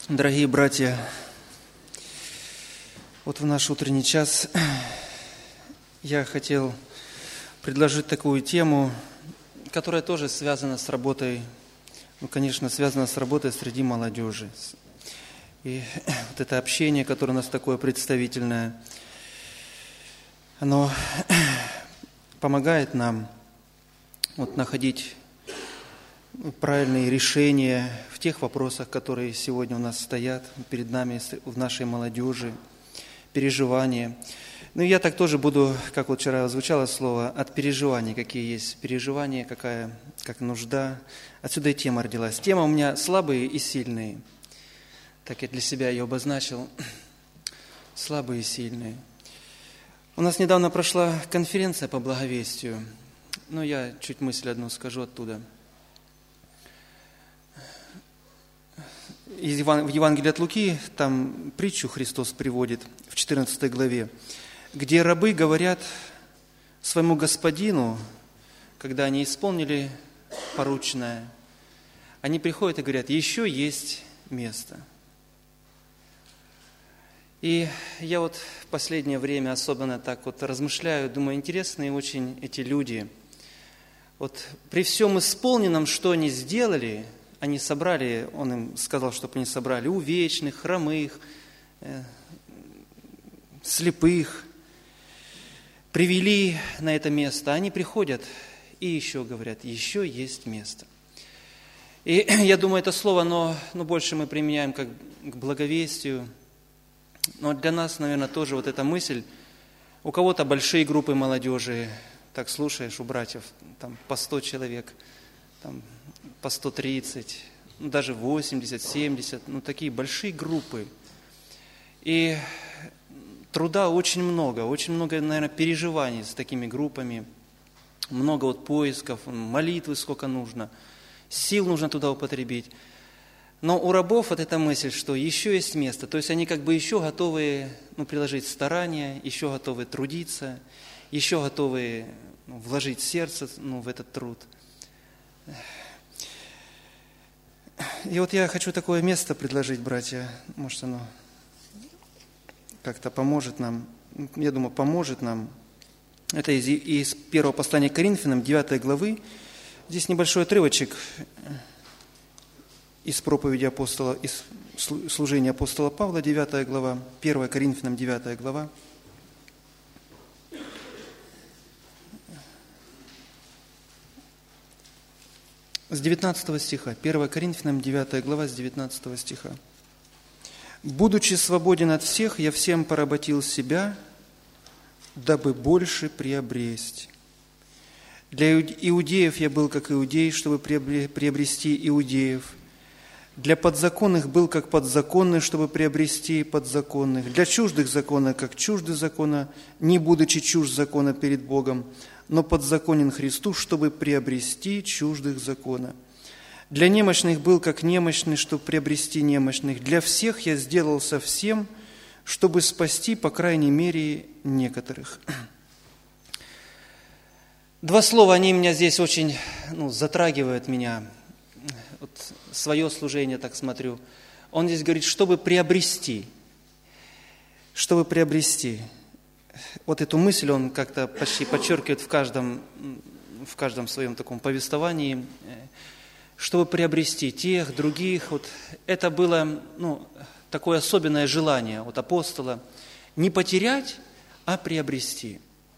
Дорогие братья, вот в наш утренний час я хотел предложить такую тему, которая тоже связана с работой, конечно, связана с работой среди молодежи. И вот это общение, которое у нас такое представительное, оно помогает нам находить правильные решения в тех вопросах, которые сегодня у нас стоят перед нами, в нашей молодежи, переживания. Я так тоже буду, как вот вчера звучало слово, от переживаний, какие есть переживания, как нужда. Отсюда и тема родилась. Тема у меня слабые и сильные. Так я для себя ее обозначил. Слабые и сильные. У нас недавно прошла конференция по благовестию. Я чуть мысль одну скажу оттуда. В Евангелии от Луки, там притчу Христос приводит в 14 главе, где рабы говорят своему господину, когда они исполнили порученное, они приходят и говорят: еще есть место. И я в последнее время особенно так размышляю, думаю, интересные очень эти люди. При всем исполненном, что они сделали, они собрали, он им сказал, чтобы они собрали увечных, хромых, слепых, привели на это место. Они приходят и еще говорят: еще есть место. И я думаю, это слово, но больше мы применяем как к благовестию. Но для нас, наверное, тоже эта мысль. У кого-то большие группы молодежи, так слушаешь у братьев, там по 100 человек, там по 130, даже 80, 70, такие большие группы. И труда очень много, наверное, переживаний с такими группами, много поисков, молитвы сколько нужно, сил нужно туда употребить. Но у рабов эта мысль, что еще есть место, то есть они еще готовы приложить старания, еще готовы трудиться, еще готовы вложить сердце в этот труд. И я хочу такое место предложить, братья, может оно как-то поможет нам, я думаю, поможет нам. Это из первого послания к Коринфянам, 9 главы, здесь небольшой отрывочек из проповеди апостола, из служения апостола Павла, 9 глава, 1 Коринфянам, 9 глава. С 19 стиха, 1 Коринфянам, 9 глава, с 19 стиха. «Будучи свободен от всех, я всем поработил себя, дабы больше приобрести. Для иудеев я был как иудей, чтобы приобрести иудеев. Для подзаконных был как подзаконный, чтобы приобрести подзаконных. Для чуждых закона, как чужды закона, не будучи чужд закона перед Богом, но подзаконен Христу, чтобы приобрести чуждых закона. Для немощных был как немощный, чтобы приобрести немощных. Для всех я сделался всем, чтобы спасти, по крайней мере, некоторых». Два слова, они меня здесь очень затрагивают меня. Свое служение, так смотрю. Он здесь говорит, чтобы приобрести. Чтобы приобрести. Эту мысль он как-то почти подчеркивает в каждом своем таком повествовании. Чтобы приобрести тех, других. Это было такое особенное желание апостола. Не потерять, а приобрести.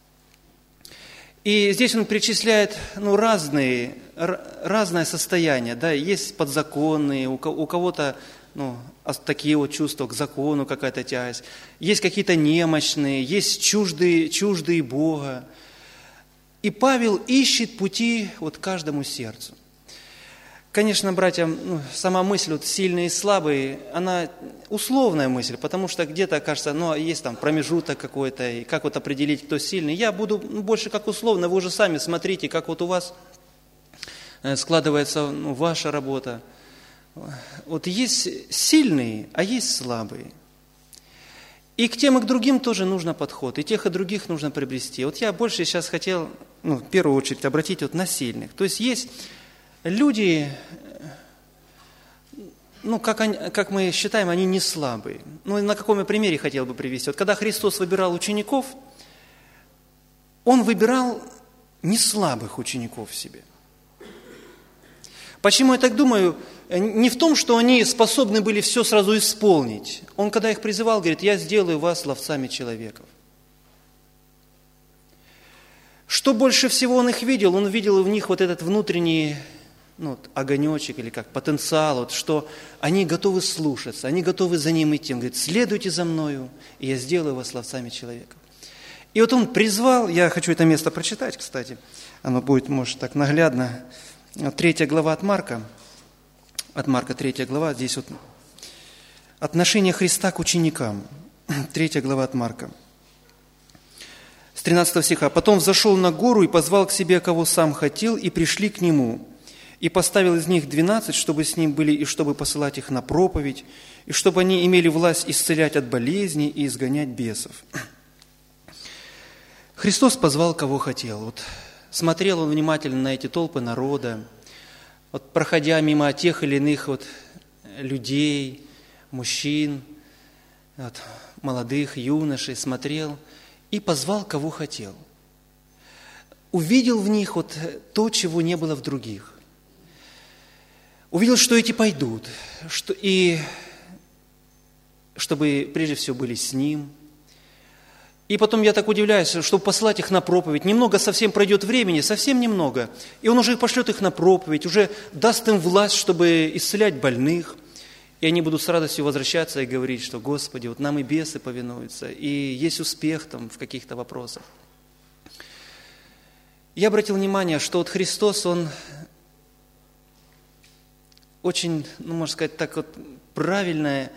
И здесь он перечисляет разное состояние. Да? Есть подзаконные, у кого-то такие чувства к закону, какая-то тяжесть. Есть какие-то немощные, есть чуждые Бога. И Павел ищет пути каждому сердцу. Конечно, братья, сама мысль сильные и слабые, она условная мысль, потому что где-то, кажется, есть там промежуток какой-то, и как определить, кто сильный. Я буду больше как условно, вы уже сами смотрите, как у вас складывается ваша работа. Есть сильные, а есть слабые. И к тем, и к другим тоже нужно подход, и тех, и других нужно приобрести. Я больше сейчас хотел, в первую очередь, обратить на сильных. То есть люди, как мы считаем, они не слабые. На каком я примере хотел бы привести? Вот когда Христос выбирал учеников, Он выбирал не слабых учеников себе. Почему я так думаю? Не в том, что они способны были все сразу исполнить. Он, когда их призывал, говорит: «Я сделаю вас ловцами человеков». Что больше всего он их видел? Он видел в них вот этот внутренний огонечек или как потенциал, что они готовы слушаться, они готовы за ним идти. Он говорит: «Следуйте за мною, и я сделаю вас ловцами человеков». И вот он призвал, я хочу это место прочитать, кстати, оно будет, может, так наглядно, 3 глава от Марка 3 глава, здесь вот отношение Христа к ученикам, 3 глава от Марка. С 13 стиха. «Потом взошел на гору и позвал к себе, кого сам хотел, и пришли к нему. И поставил из них 12, чтобы с ним были, и чтобы посылать их на проповедь, и чтобы они имели власть исцелять от болезней и изгонять бесов». Христос позвал, кого хотел. Вот смотрел он внимательно на эти толпы народа, вот проходя мимо тех или иных людей, мужчин, молодых, юношей, смотрел и позвал, кого хотел. Увидел в них то, чего не было в других. Увидел, что эти пойдут, и чтобы прежде всего были с Ним. И потом я так удивляюсь, чтобы послать их на проповедь. Немного совсем пройдет времени, совсем немного. И Он уже пошлет их на проповедь, уже даст им власть, чтобы исцелять больных. И они будут с радостью возвращаться и говорить, что: «Господи, вот нам и бесы повинуются, и есть успех там в каких-то вопросах». Я обратил внимание, что Христос, Он очень, можно сказать, так правильно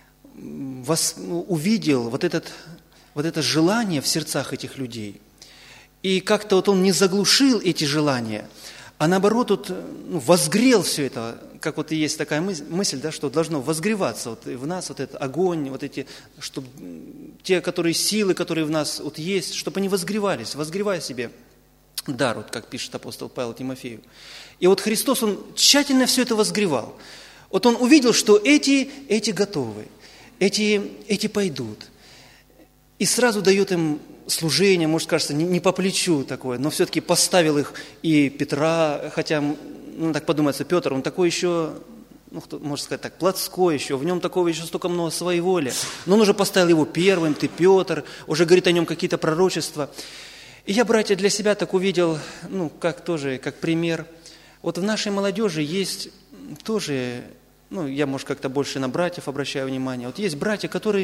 увидел вот это желание в сердцах этих людей. И как-то Он не заглушил эти желания, а наоборот возгрел все это, как есть такая мысль, что должно возгреваться в нас этот огонь, чтобы те, силы, которые в нас есть, чтобы они возгревались, возгревая себе дар, как пишет апостол Павел Тимофею. И Христос, Он тщательно все это возгревал. Он увидел, что эти готовы, эти пойдут. И сразу дает им служение, может, кажется, не по плечу такое, но все-таки поставил их и Петра, хотя, так подумается, Петр, он такой еще, можно сказать так, плотской еще, в нем такого еще столько много своеволия. Но он уже поставил его первым: «Ты, Петр», уже говорит о нем какие-то пророчества. И я, братья, для себя так увидел, как пример. В нашей молодежи есть тоже, я, может, как-то больше на братьев обращаю внимание. Есть братья, которые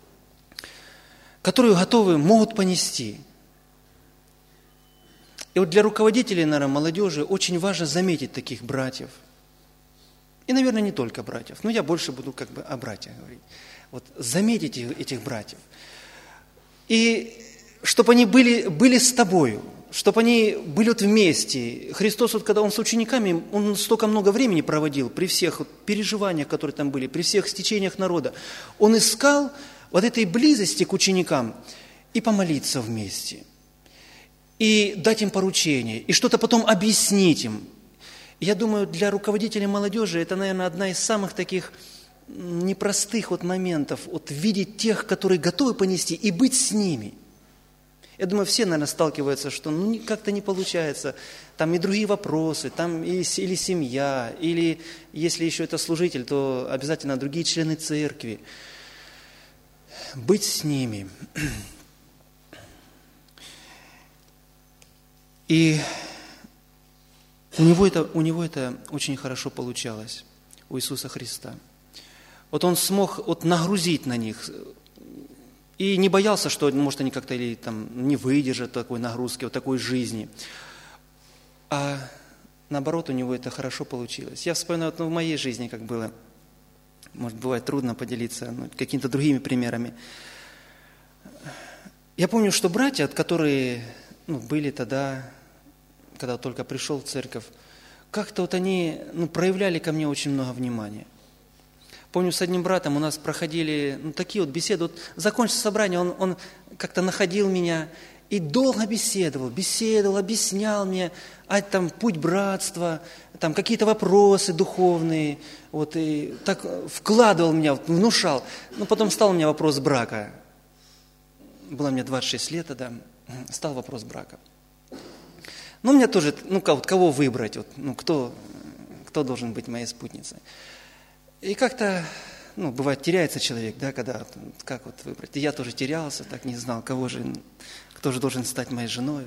готовы, могут понести. И для руководителей, наверное, молодежи очень важно заметить таких братьев. И, наверное, не только братьев, но я больше буду о братьях говорить. Заметить этих братьев. И чтобы они были с тобою, чтобы они были вместе. Христос, когда Он с учениками, Он столько много времени проводил при всех переживаниях, которые там были, при всех стечениях народа. Он искал этой близости к ученикам и помолиться вместе, и дать им поручение, и что-то потом объяснить им. Я думаю, для руководителей молодежи это, наверное, одна из самых таких непростых моментов, видеть тех, которые готовы понести, и быть с ними. Я думаю, все, наверное, сталкиваются, что как-то не получается, там и другие вопросы, там или семья, или если еще это служитель, то обязательно другие члены церкви. Быть с ними. И у него это очень хорошо получалось, у Иисуса Христа. Он смог нагрузить на них, и не боялся, что, может, они как-то не выдержат такой нагрузки, такой жизни. А наоборот, у него это хорошо получилось. Я вспоминаю, в моей жизни как было. Может, бывает трудно поделиться какими-то другими примерами. Я помню, что братья, которые были тогда, когда только пришел в церковь, как-то они проявляли ко мне очень много внимания. Помню, с одним братом у нас проходили такие беседы. Закончилось собрание, он как-то находил меня И долго беседовал, объяснял мне там путь братства, там какие-то вопросы духовные, вот, и так вкладывал меня, внушал. Но потом стал у меня вопрос брака. Было мне 26 лет тогда, стал вопрос брака. Ну, у меня тоже, кого выбрать, кто должен быть моей спутницей. И как-то, бывает, теряется человек, да, когда, как выбрать. И я тоже терялся, так не знал, кто же должен стать моей женой.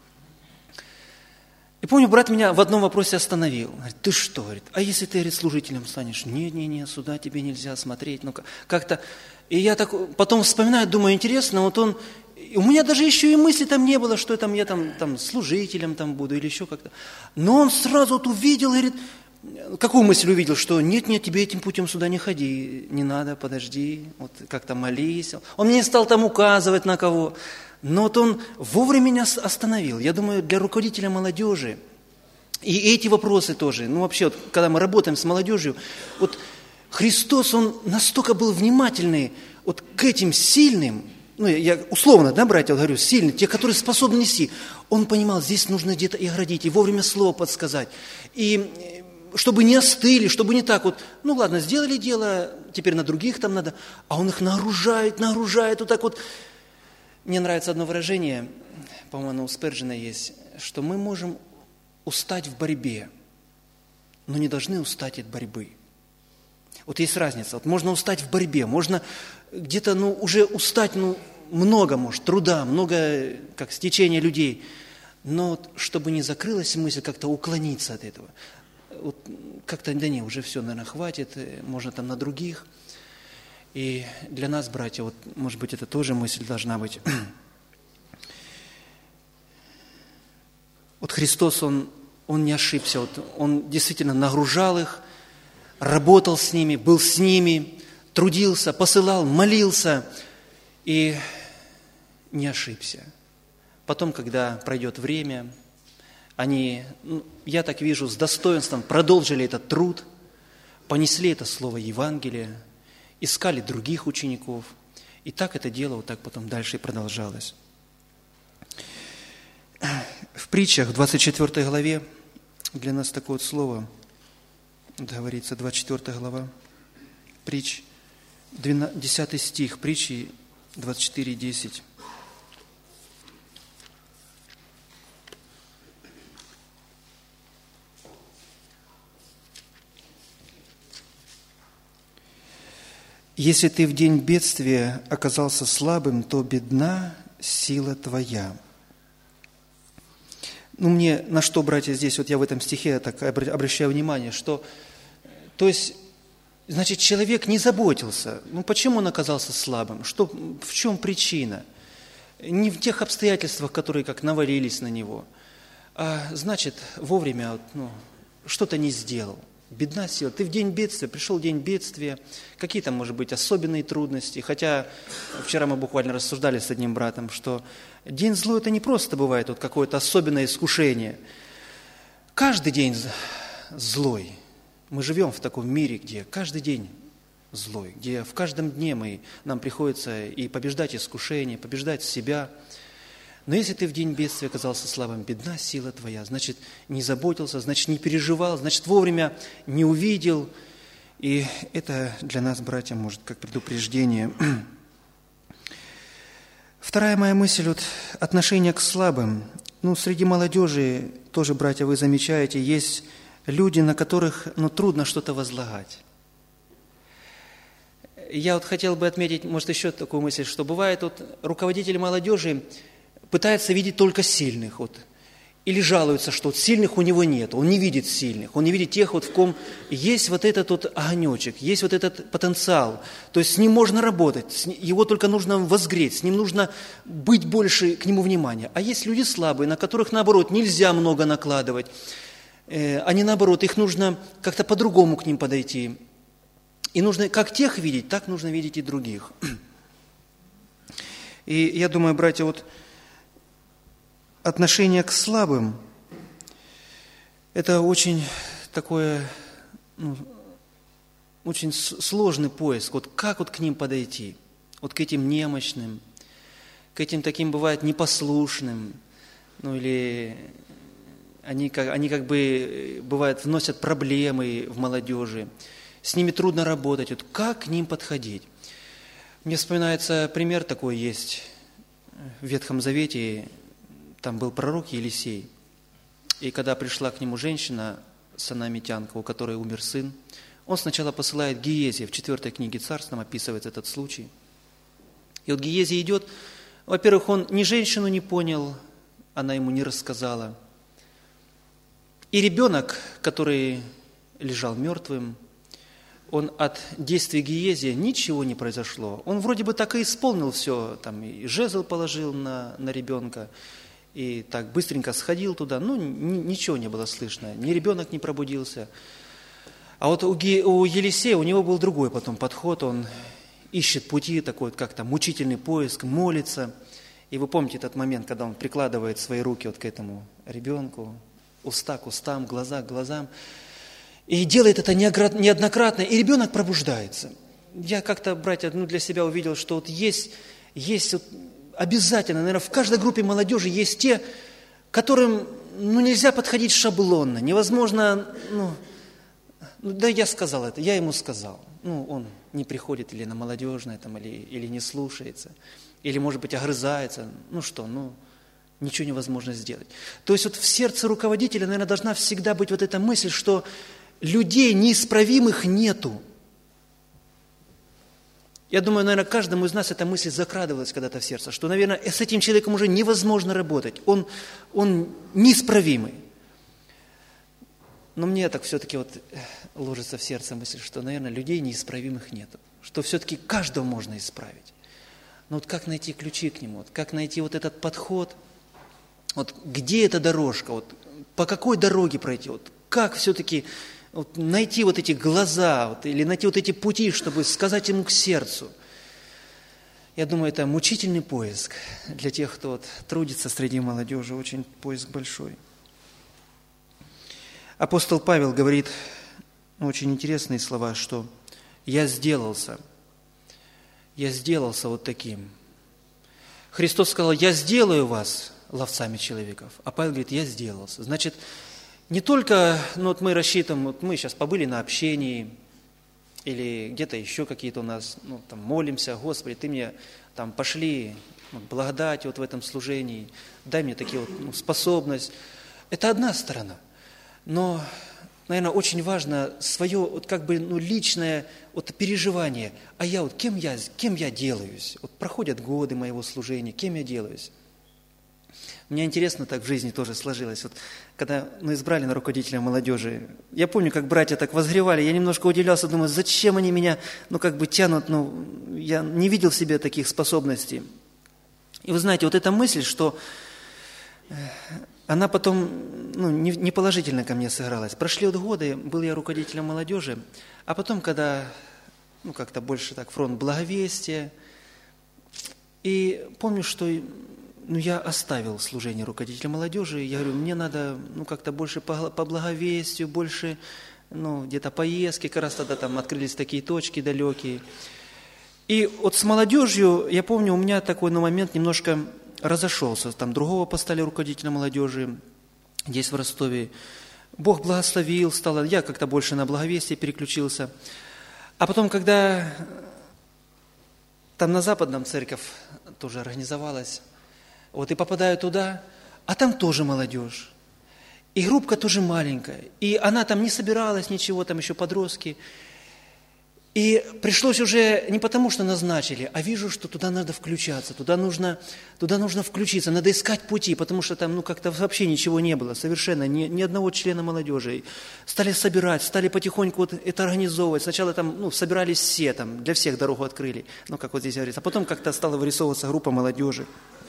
И помню, брат меня в одном вопросе остановил. Говорит, ты что? Говорит, а если ты, говорит, служителем станешь? Нет, сюда тебе нельзя смотреть. Как-то. И я так потом вспоминаю, думаю, интересно, у меня даже еще и мысли там не было, что я там служителем там буду или еще как-то. Но он сразу увидел, говорит, какую мысль увидел, что нет, тебе этим путем сюда не ходи, не надо, подожди, как-то молись. Он мне стал там указывать на кого. Но он вовремя меня остановил. Я думаю, для руководителя молодежи, и эти вопросы тоже, вообще, когда мы работаем с молодежью, Христос, Он настолько был внимательный к этим сильным, я условно, да, братья, говорю, сильные, те, которые способны нести, Он понимал, здесь нужно где-то и оградить, и вовремя слово подсказать, и чтобы не остыли, чтобы не так ладно, сделали дело, теперь на других там надо, а Он их нагружает, Мне нравится одно выражение, по-моему, у Спержина есть, что мы можем устать в борьбе, но не должны устать от борьбы. Есть разница. Можно устать в борьбе, можно где-то, уже устать, много, может, труда, много, как стечения людей. Но чтобы не закрылась мысль как-то уклониться от этого. Как-то, уже все, наверное, хватит, можно там на других. И для нас, братья, может быть, это тоже мысль должна быть. Христос, Он не ошибся, Он действительно нагружал их, работал с ними, был с ними, трудился, посылал, молился и не ошибся. Потом, когда пройдет время, они, я так вижу, с достоинством продолжили этот труд, понесли это слово Евангелия, искали других учеников. И так это дело так потом дальше и продолжалось. В притчах, в 24 главе, для нас такое слово, говорится, 24 глава, притч, 10 стих, притчи 24:10. «Если ты в день бедствия оказался слабым, то бедна сила твоя». Мне на что, братья, здесь, я в этом стихе так обращаю внимание, что, то есть, значит, человек не заботился. Почему он оказался слабым? В чем причина? Не в тех обстоятельствах, которые как навалились на него, а, значит, вовремя что-то не сделал. Бедна сила. Ты в день бедствия, пришел день бедствия, какие-то, может быть, особенные трудности. Хотя вчера мы буквально рассуждали с одним братом, что день злой – это не просто бывает какое-то особенное искушение. Каждый день злой. Мы живем в таком мире, где каждый день злой, где в каждом дне нам приходится и побеждать искушение, побеждать себя. Но если ты в день бедствия оказался слабым, бедна сила твоя, значит, не заботился, значит, не переживал, значит, вовремя не увидел. И это для нас, братья, может, как предупреждение. Вторая моя мысль, отношение к слабым. Среди молодежи, тоже, братья, вы замечаете, есть люди, на которых, трудно что-то возлагать. Я хотел бы отметить, может, еще такую мысль, что бывает, руководители молодежи пытается видеть только сильных, или жалуется, что сильных у него нет, он не видит сильных, он не видит тех, в ком есть этот огонечек, есть этот потенциал, то есть с ним можно работать, его только нужно возгреть, с ним нужно быть больше к нему внимания. А есть люди слабые, на которых, наоборот, нельзя много накладывать, они, наоборот, их нужно как-то по-другому к ним подойти. И нужно как тех видеть, так нужно видеть и других. И я думаю, братья, отношение к слабым – это очень такое, очень сложный поиск. Как к ним подойти? К этим немощным, к этим таким бывает непослушным, ну или они как бы, бывает, вносят проблемы в молодежи, с ними трудно работать. Вот как к ним подходить? Мне вспоминается пример такой есть в Ветхом Завете, там был пророк Елисей, и когда пришла к нему женщина, санамитянка, у которой умер сын, он сначала посылает Гиези, в 4 книге Царств нам описывается этот случай. И вот Гиези идет, во-первых, он ни женщину не понял, она ему не рассказала. И ребенок, который лежал мертвым, он от действий Гиези ничего не произошло. Он вроде бы так и исполнил все, там и жезл положил на ребенка, и так быстренько сходил туда, ну ничего не было слышно, ни ребенок не пробудился. А вот у Елисея, у него был другой потом подход, он ищет пути, такой вот как-то мучительный поиск, молится. И вы помните этот момент, когда он прикладывает свои руки вот к этому ребенку, уста к устам, глаза к глазам, и делает это неоднократно, и ребенок пробуждается. Я как-то, братья, для себя увидел, что вот есть вот обязательно, наверное, в каждой группе молодежи есть те, которым нельзя подходить шаблонно, невозможно, да я сказал это, я ему сказал. Он не приходит или на молодежное, там, или не слушается, или, может быть, огрызается. Ничего невозможно сделать. То есть вот в сердце руководителя, наверное, должна всегда быть вот эта мысль, что людей неисправимых нету. Я думаю, наверное, каждому из нас эта мысль закрадывалась когда-то в сердце, что, наверное, с этим человеком уже невозможно работать, он неисправимый. Но мне так все-таки вот ложится в сердце мысль, что, наверное, людей неисправимых нету, что все-таки каждого можно исправить. Но вот как найти ключи к нему, вот как найти вот этот подход, вот где эта дорожка, вот по какой дороге пройти, вот как все-таки вот найти вот эти глаза, вот, или найти вот эти пути, чтобы сказать ему к сердцу. Я думаю, это мучительный поиск для тех, кто вот трудится среди молодежи, очень поиск большой. Апостол Павел говорит очень интересные слова, что «я сделался вот таким». Христос сказал: «Я сделаю вас ловцами человеков», а Павел говорит: «я сделался». Значит, не только мы рассчитываем, мы сейчас побыли на общении, или где-то еще какие-то у нас, молимся: «Господи, Ты мне пошли благодать в этом служении, дай мне такие способность». Это одна сторона. Но, наверное, очень важно свое личное переживание. А я кем я делаюсь? Проходят годы моего служения, кем я делаюсь? Мне интересно, так в жизни тоже сложилось. Когда избрали на руководителя молодежи, я помню, как братья так возгревали, я немножко удивлялся, думаю, зачем они меня, тянут, я не видел в себе таких способностей. И вы знаете, эта мысль, что она потом не положительно ко мне сыгралась. Прошли годы, был я руководителем молодежи, а потом, когда как-то больше фронт благовестия, и помню, что я оставил служение руководителя молодежи, я говорю, мне надо как-то больше по благовестию, больше где-то поездки, как раз тогда открылись такие точки далекие. И с молодежью, я помню, у меня такой момент немножко разошелся, другого поставили руководителя молодежи здесь в Ростове. Бог благословил, я как-то больше на благовестие переключился. А потом, когда на Западном церковь тоже организовалась, и попадаю туда, а там тоже молодежь. И группка тоже маленькая. И она не собиралась ничего, еще подростки. И пришлось уже не потому, что назначили, а вижу, что туда надо включаться, туда нужно включиться, надо искать пути, потому что как-то вообще ничего не было, совершенно, ни одного члена молодежи. Стали собирать, стали потихоньку это организовывать. Сначала собирались все, для всех дорогу открыли, как здесь говорится. А потом как-то стала вырисовываться группа молодежи.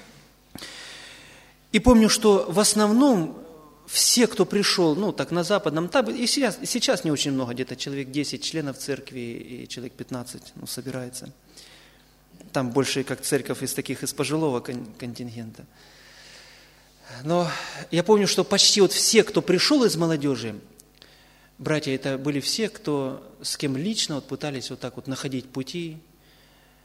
И помню, что в основном все, кто пришел, на Западном, и сейчас не очень много, где-то человек 10 членов церкви и человек 15, собирается. Там больше как церковь из пожилого контингента. Но я помню, что почти все, кто пришел из молодежи, братья, это были все, с кем лично пытались находить пути,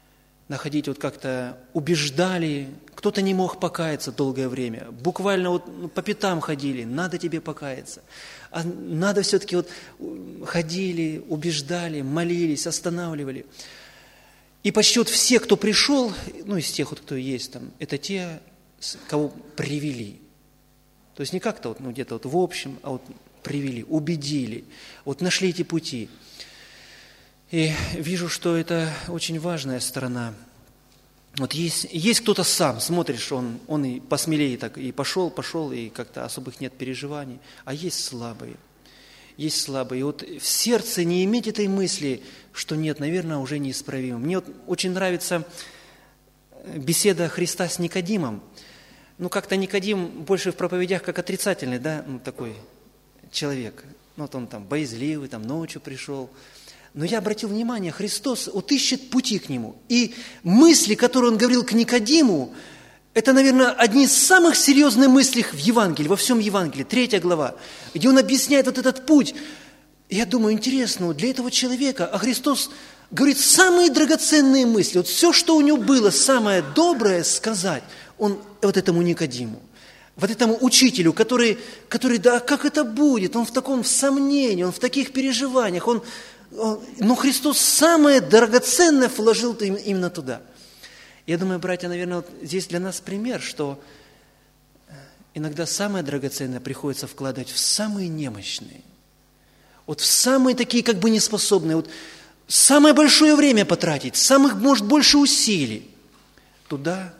находить, вот как-то убеждали, кто-то не мог покаяться долгое время, буквально вот по пятам ходили, надо тебе покаяться, а надо все-таки вот ходили, убеждали, молились, останавливали. И почти вот все, кто пришел, ну из тех, вот, кто есть там, это те, кого привели. То есть не как-то вот, ну, где-то вот в общем, а вот привели, убедили, вот нашли эти пути. И вижу, что это очень важная сторона. Вот есть кто-то сам, смотришь, он и посмелее так, и пошел, и как-то особых нет переживаний, а есть слабые. Есть слабые. И вот в сердце не иметь этой мысли, что нет, наверное, уже неисправимо. Мне вот очень нравится беседа Христа с Никодимом. Ну, как-то Никодим больше в проповедях как отрицательный, да, ну, такой человек. Ну, вот он там боязливый, там ночью пришел. Но я обратил внимание, Христос вот ищет пути к нему. И мысли, которые он говорил к Никодиму, это, наверное, одни из самых серьезных мыслей в Евангелии, во всем Евангелии, 3 глава, где он объясняет вот этот путь. И я думаю, интересно, вот для этого человека, а Христос говорит самые драгоценные мысли, вот все, что у него было, самое доброе сказать, он вот этому Никодиму, вот этому учителю, который, да как это будет, он в таком сомнении, он в таких переживаниях, но Христос самое драгоценное вложил именно туда. Я думаю, братья, наверное, вот здесь для нас пример, что иногда самое драгоценное приходится вкладывать в самые немощные, вот в самые такие как бы неспособные, вот самое большое время потратить, самых, может, больше усилий. Туда.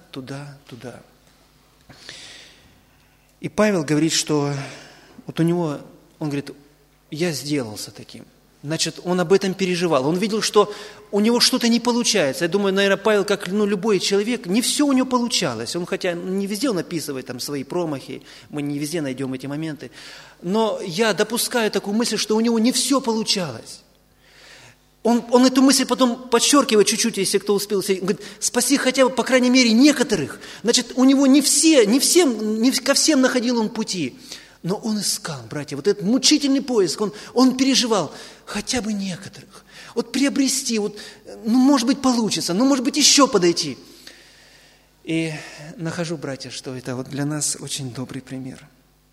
И Павел говорит, что вот у него, он говорит, я сделался таким. Значит, он об этом переживал. Он видел, что у него что-то не получается. Я думаю, наверное, Павел, как любой человек, не все у него получалось. Он хотя не везде он описывает там свои промахи, мы не везде найдем эти моменты. Но я допускаю такую мысль, что у него не все получалось. Он эту мысль потом подчеркивает чуть-чуть, если кто успел. Он говорит, спаси хотя бы, по крайней мере, некоторых. Значит, у него не ко всем находил он пути. Но он искал, братья, вот этот мучительный поиск, он переживал хотя бы некоторых. Вот приобрести, вот, ну, может быть, получится, ну, может быть, еще подойти. И нахожу, братья, что это вот для нас очень добрый пример.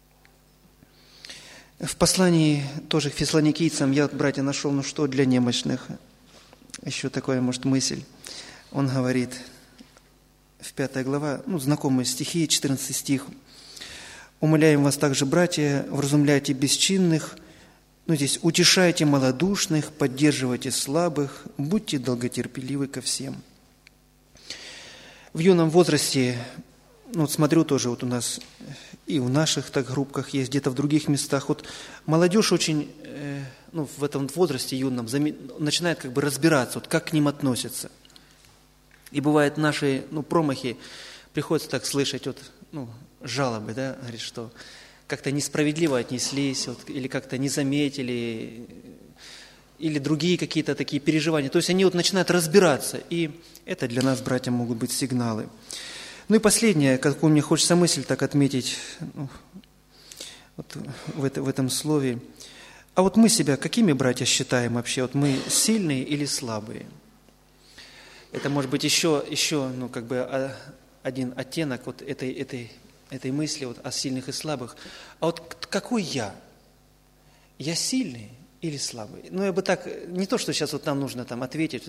В послании тоже к фессалоникийцам я, братья, нашел, ну что для немощных. Еще такая, может, мысль. Он говорит, в 5 глава, ну, знакомые стихи, 14 стих. «Умоляем вас также, братья, вразумляйте бесчинных, ну, здесь, утешайте малодушных, поддерживайте слабых, будьте долготерпеливы ко всем». В юном возрасте, ну, вот смотрю тоже, вот у нас и в наших так группках есть, где-то в других местах, вот молодежь очень, ну, в этом возрасте юном начинает как бы разбираться, вот как к ним относятся. И бывают наши, ну, промахи, приходится так слышать, вот, ну, жалобы, да, говорит, что как-то несправедливо отнеслись, вот, или как-то не заметили, или другие какие-то такие переживания. То есть они вот начинают разбираться, и это для нас, братья, могут быть сигналы. Ну и последнее, какую мне хочется мысль так отметить, ну, вот в этом слове. А вот мы себя какими, братья, считаем вообще? Вот мы сильные или слабые? Это может быть еще ну, как бы один оттенок вот этой мысли вот о сильных и слабых. А вот какой я? Я сильный или слабый? Ну, я бы так, не то, что сейчас вот нам нужно там ответить.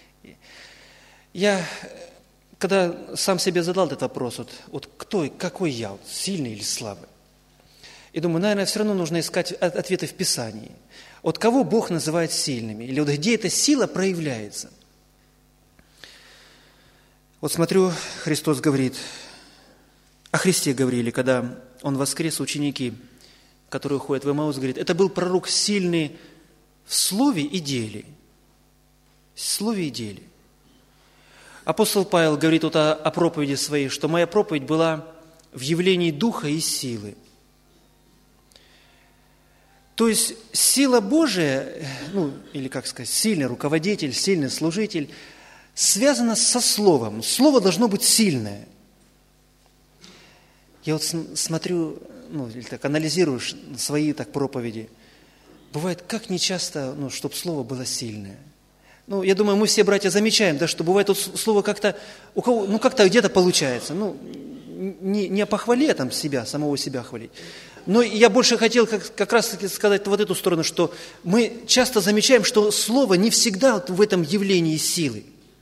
Я, когда сам себе задал этот вопрос, вот какой я, вот, сильный или слабый? И думаю, наверное, все равно нужно искать ответы в Писании. Вот кого Бог называет сильными? Или вот где эта сила проявляется? Вот смотрю, Христос говорит, о Христе говорили, когда Он воскрес, ученики, которые ходят в Эмаус, говорит, это был пророк сильный в слове и деле. В слове и деле. Апостол Павел говорит вот о проповеди своей, что моя проповедь была в явлении духа и силы. То есть сила Божия, ну, или как сказать, сильный руководитель, сильный служитель, связана со словом. Слово должно быть сильное. Я вот смотрю, ну, или так анализирую свои так проповеди. Бывает, как нечасто, ну, чтобы слово было сильное. Ну, я думаю, мы все, братья, замечаем, да, что бывает вот слово как-то, у кого, ну, как-то где-то получается. Ну, не о похвале там себя, самого себя хвалить. Но я больше хотел как раз-таки сказать вот эту сторону, что мы часто замечаем, что слово не всегда вот в этом явлении силы.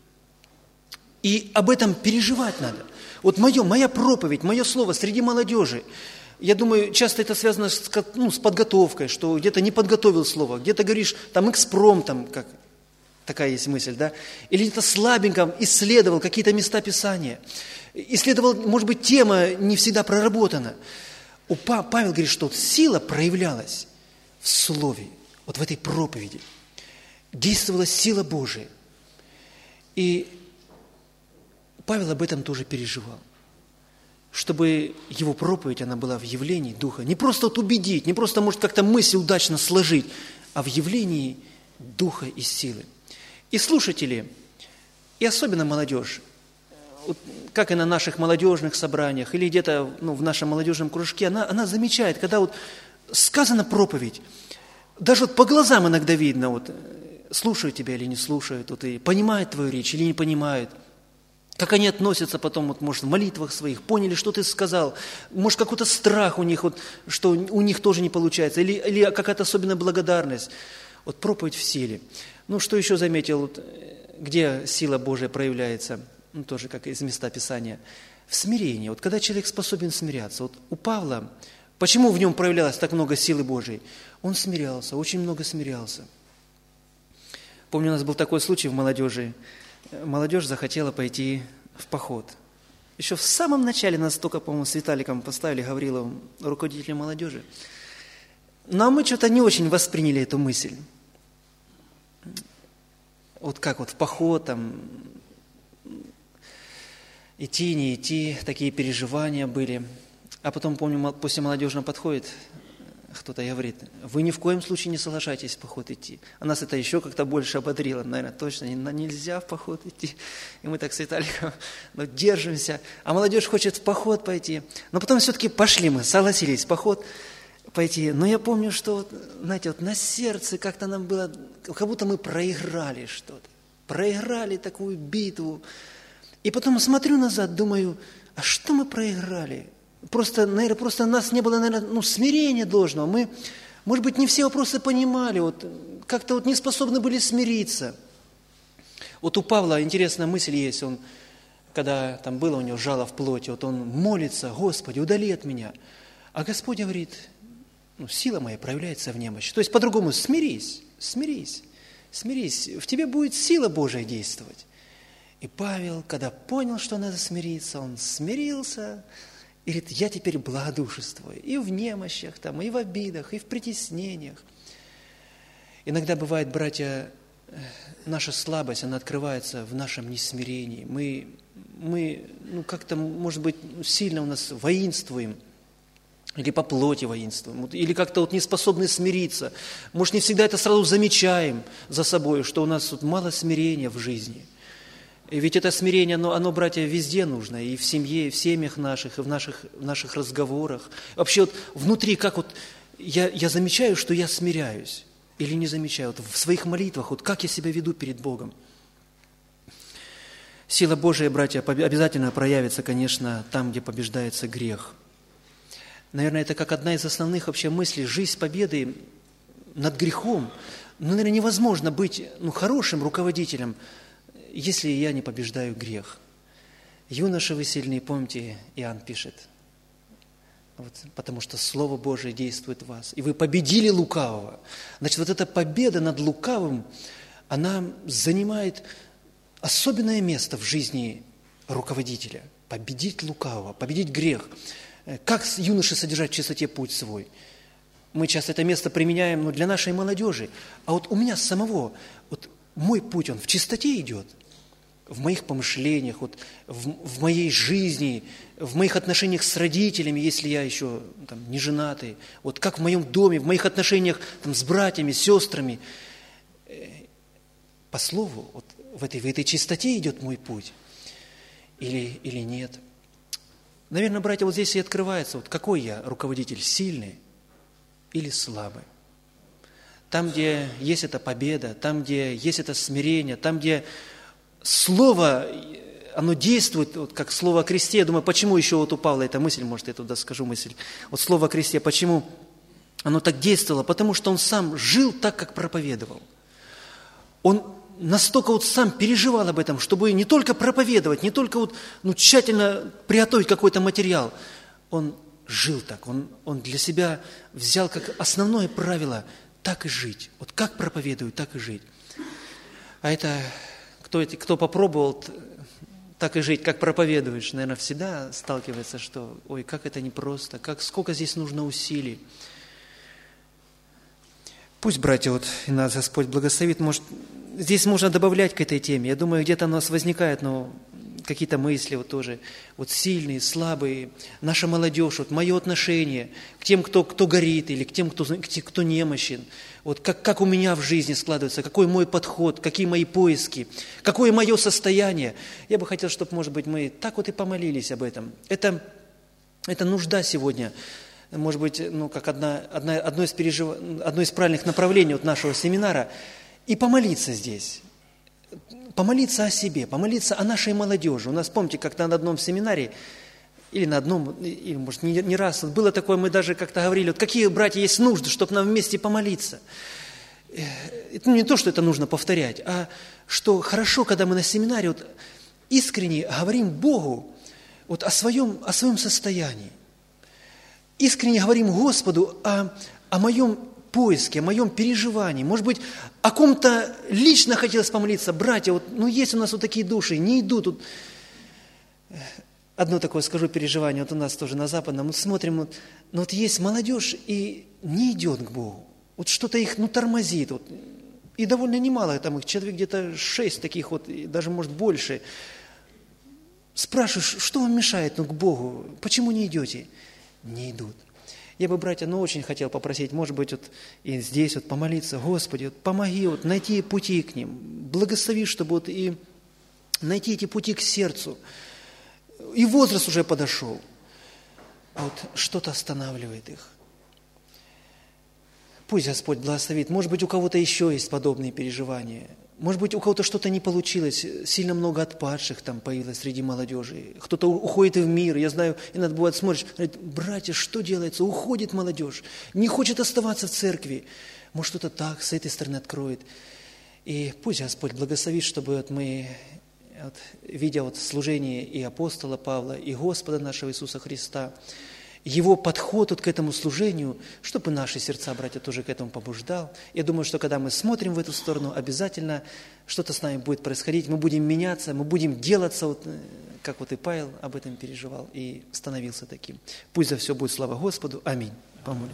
И об этом переживать надо. Вот моя проповедь, мое слово среди молодежи, я думаю, часто это связано с подготовкой, что где-то не подготовил слово, где-то говоришь, там, экспромтом, как такая есть мысль, да? Или где-то слабенько исследовал какие-то места Писания. Исследовал, может быть, тема не всегда проработана. Павел говорит, что вот сила проявлялась в слове, вот в этой проповеди. Действовала сила Божия. И Павел об этом тоже переживал. Чтобы его проповедь, она была в явлении Духа. Не просто вот убедить, не просто, может, как-то мысль удачно сложить, а в явлении Духа и силы. И слушатели, и особенно молодежь, вот как и на наших молодежных собраниях, или где-то в нашем молодежном кружке, она замечает, когда вот сказана проповедь, даже вот по глазам иногда видно, вот, слушают тебя или не слушают, вот, и понимают твою речь или не понимают. Как они относятся потом, вот, может, в молитвах своих, поняли, что ты сказал, может, какой-то страх у них, вот, что у них тоже не получается, или какая-то особенная благодарность. Вот проповедь в силе. Ну, что еще заметил, вот, где сила Божия проявляется, ну, тоже как из места Писания, в смирении. Вот когда человек способен смиряться. Вот у Павла, почему в нем проявлялось так много силы Божией? Он смирялся, очень много смирялся. Помню, у нас был такой случай в молодежи. Молодежь захотела пойти в поход. Еще в самом начале нас только, по-моему, с Виталиком поставили, Гавриловым, руководителем молодежи. Но мы что-то не очень восприняли эту мысль. Вот как вот в поход, там, идти, не идти, такие переживания были. А потом, помню, после молодежного подходит кто-то и говорит, вы ни в коем случае не соглашайтесь в поход идти. А нас это еще как-то больше ободрило. Наверное, точно, нельзя в поход идти. И мы так с Виталиком держимся. А молодежь хочет в поход пойти. Но потом все-таки пошли мы, согласились в поход пойти. Но я помню, что, вот, знаете, вот на сердце как-то нам было, как будто мы проиграли что-то. Проиграли такую битву. И потом смотрю назад, думаю, а что мы проиграли? Просто, наверное, у нас не было, наверное, смирения должного. Мы, может быть, не все вопросы понимали, вот, как-то вот не способны были смириться. Вот у Павла интересная мысль есть, он, когда там было у него жало в плоти, вот он молится, Господи, удали от меня. А Господь говорит, сила моя проявляется в немощи. То есть по-другому, смирись, в тебе будет сила Божия действовать. И Павел, когда понял, что надо смириться, он смирился, и говорит, я теперь благодушествую и в немощах, там, и в обидах, и в притеснениях. Иногда бывает, братья, наша слабость, она открывается в нашем несмирении. Мы как-то, может быть, сильно у нас воинствуем, или по плоти воинствуем, или как-то вот не способны смириться. Может, не всегда это сразу замечаем за собой, что у нас тут мало смирения в жизни. И ведь это смирение, оно, братья, везде нужно, и в семье, и в семьях наших, и в наших разговорах. Вообще вот внутри, как вот я замечаю, что я смиряюсь, или не замечаю, вот в своих молитвах, вот как я себя веду перед Богом. Сила Божия, братья, обязательно проявится, конечно, там, где побеждается грех. Наверное, это как одна из основных вообще мыслей, жизнь победы над грехом. Наверное, невозможно быть хорошим руководителем, если я не побеждаю грех. Юноши вы сильные, помните, Иоанн пишет, вот, потому что Слово Божие действует в вас, и вы победили лукавого. Значит, вот эта победа над лукавым, она занимает особенное место в жизни руководителя. Победить лукавого, победить грех. Как юноше содержать в чистоте путь свой? Мы часто это место применяем для нашей молодежи. А вот у меня самого, вот мой путь, он в чистоте идет. В моих помышлениях, вот, в моей жизни, в моих отношениях с родителями, если я еще там, не женатый, вот как в моем доме, в моих отношениях там, с братьями, с сестрами. По слову, вот, в этой чистоте идет мой путь или нет? Наверное, братья, вот здесь и открывается, вот какой я руководитель, сильный или слабый. там, где есть эта победа, там, где есть это смирение, там, где Слово, оно действует, вот как Слово о кресте. Я думаю, почему еще вот у Павла эта мысль, может, я туда скажу мысль. Вот Слово о кресте, почему оно так действовало? Потому что он сам жил так, как проповедовал. Он настолько вот сам переживал об этом, чтобы не только проповедовать, не только вот, тщательно приготовить какой-то материал. Он жил так, он для себя взял как основное правило так и жить. Вот как проповедую, так и жить. А это, кто попробовал так и жить, как проповедуешь, наверное, всегда сталкивается, что, ой, как это непросто, сколько здесь нужно усилий. Пусть, братья, вот и нас Господь благословит, может, здесь можно добавлять к этой теме. Я думаю, где-то у нас возникают, какие-то мысли вот тоже, вот сильные, слабые, наша молодежь, вот мое отношение к тем, кто горит, или к тем, кто немощен, вот как у меня в жизни складывается, какой мой подход, какие мои поиски, какое мое состояние. Я бы хотел, чтобы, может быть, мы так вот и помолились об этом. Это нужда сегодня, может быть, как одно из правильных направлений вот нашего семинара, и помолиться здесь. Помолиться о себе, помолиться о нашей молодежи. У нас, помните, как-то на одном семинаре, или может, не раз, было такое, мы даже как-то говорили, вот какие, братья, есть нужды, чтобы нам вместе помолиться. Это не то, что это нужно повторять, а что хорошо, когда мы на семинаре вот искренне говорим Богу вот о своем состоянии. Искренне говорим Господу о моем поиске, о моем переживании. Может быть, о ком-то лично хотелось помолиться. Братья, есть у нас вот такие души, не идут. Одно такое скажу переживание, вот у нас тоже на Западном, смотрим, есть молодежь и не идет к Богу. Вот что-то их, тормозит. И довольно немало, там их человек где-то 6 таких, и даже, может, больше. Спрашиваешь, что вам мешает, к Богу? Почему не идете? Не идут. Я бы, братья, очень хотел попросить, может быть, и здесь помолиться, Господи, помоги найти пути к ним, благослови, чтобы и найти эти пути к сердцу. И возраст уже подошел. Что-то останавливает их. Пусть Господь благословит. Может быть, у кого-то еще есть подобные переживания. Может быть, у кого-то что-то не получилось. Сильно много отпадших там появилось среди молодежи. Кто-то уходит и в мир. Я знаю, иногда бывает смотришь, говорит, братья, что делается? Уходит молодежь. Не хочет оставаться в церкви. Может, что-то так с этой стороны откроет. И пусть Господь благословит, чтобы мы, видя служение и апостола Павла, и Господа нашего Иисуса Христа, его подход к этому служению, чтобы наши сердца, братья, тоже к этому побуждал. Я думаю, что когда мы смотрим в эту сторону, обязательно что-то с нами будет происходить, мы будем меняться, мы будем делаться, как и Павел об этом переживал и становился таким. Пусть за все будет слава Господу. Аминь. Помолимся.